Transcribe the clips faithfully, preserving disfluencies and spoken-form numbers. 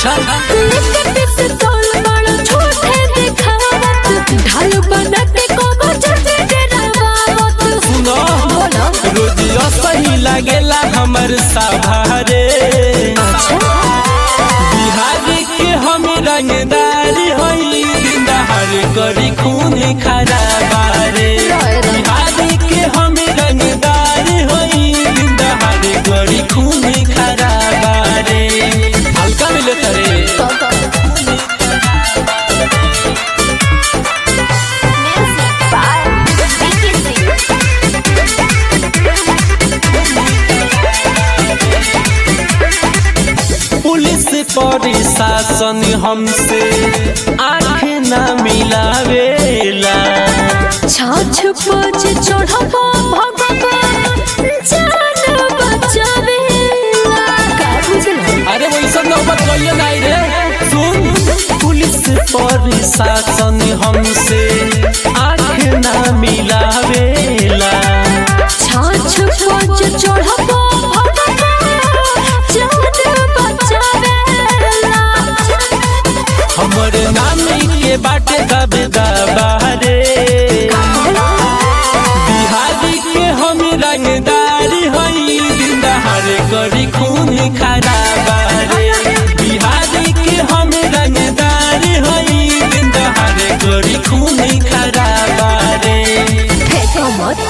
चल रोजिया सही लागेला हमर सभारे बिहार के हम रंगदारी होई दहार करी खून खराबारे बिहार के हम रंगदारी होई दहार करी खून खराबारे हल्का मिले तरे पुलिस प्रशासन हमसे आँख न मिलावेला छाछ पछ चढ़बा भगवान जान बचावेला का बुझला। अरे वैसा नौबत कहिए नहीं रे सुन पुलिस प्रशासन हमसे आँख न मिलावेला छाछ पछ चढ़बा हमर नाम के बाटे दबदा बारे बिहारी के हम रंगदारी हई दहार करी खून खराबारे बिहारी के हम रंगदारी हई दहार करी खून खराबारे फेंको मत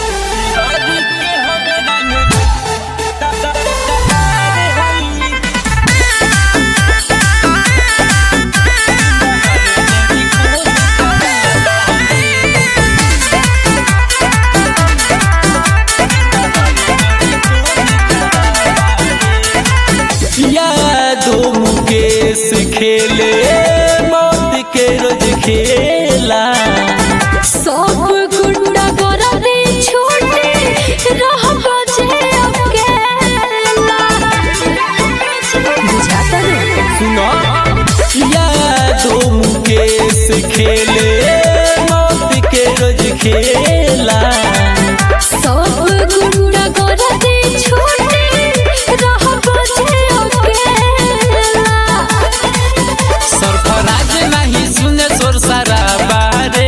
मुकेश खेले मौत के रोज खेला सब गुंडा गोरा दे छोटे रह बजे अकेला बुझाता रे सुनो यादो मुकेश खेले मौत के रोज खेला सब गुंडा गोरा दे छोटे रह बजे सरफराज नहीं सुने सोर सारा बारे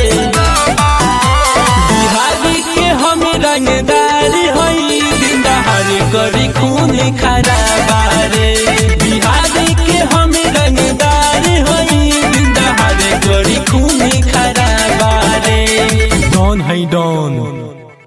बिहारी के हम रंगदारी हई दहार करी खून खराबारे बिहारी के हम रंगदारी हई दहार करी खून खराबारे डॉन है डॉन।